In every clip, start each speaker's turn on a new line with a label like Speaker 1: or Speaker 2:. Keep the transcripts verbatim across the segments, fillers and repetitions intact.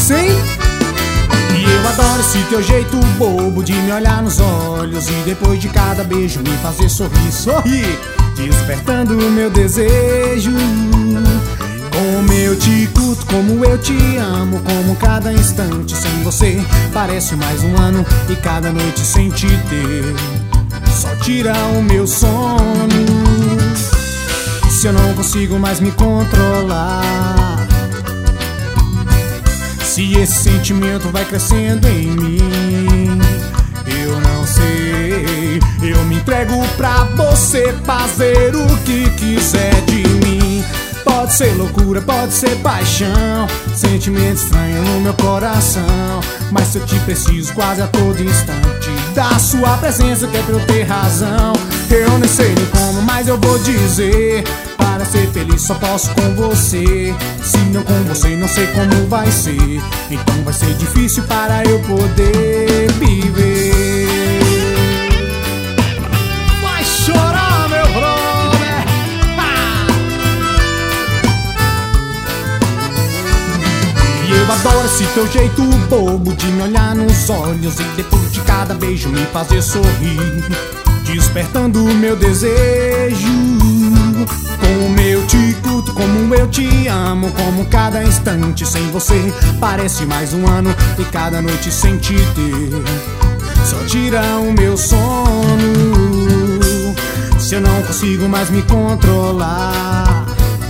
Speaker 1: delícia, hein? E eu adoro esse teu jeito bobo de me olhar nos olhos e depois de cada beijo me fazer sorrir, sorrir, despertando o meu desejo. Como eu te curto, como eu te amo, como cada instante sem você parece mais um ano e cada noite sem te ter só tira o meu sono. Se eu não consigo mais me controlar, se esse sentimento vai crescendo em mim, eu não sei. Eu me entrego pra você fazer o que quiser de mim. Pode ser loucura, pode ser paixão, sentimento estranho no meu coração, mas se eu te preciso quase a todo instante da sua presença que é pra eu ter razão. Eu nem sei nem como, mas eu vou dizer, para ser feliz só posso com você. Se não com você não sei como vai ser, então vai ser difícil para eu poder viver. Vai chorar, meu brother, ha! E eu adoro esse teu jeito bobo de me olhar nos olhos e depois de cada beijo me fazer sorrir, despertando o meu desejo. Como eu te curto, como eu te amo, como cada instante sem você parece mais um ano e cada noite sem te ter só tira o meu sono. Se eu não consigo mais me controlar,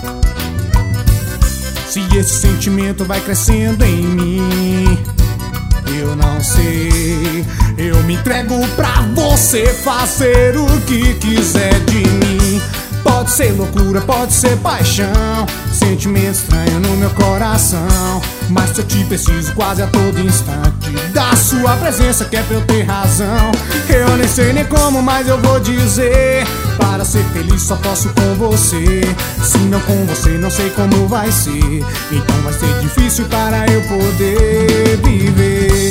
Speaker 1: se esse sentimento vai crescendo em mim, eu não sei. Eu me entrego pra você fazer o que quiser de mim. Pode ser loucura, pode ser paixão, sentimento estranho no meu coração, mas se eu te preciso quase a todo instante da sua presença que é pra eu ter razão. Eu nem sei nem como, mas eu vou dizer, para ser feliz só posso com você. Se não com você não sei como vai ser, então vai ser difícil para eu poder viver.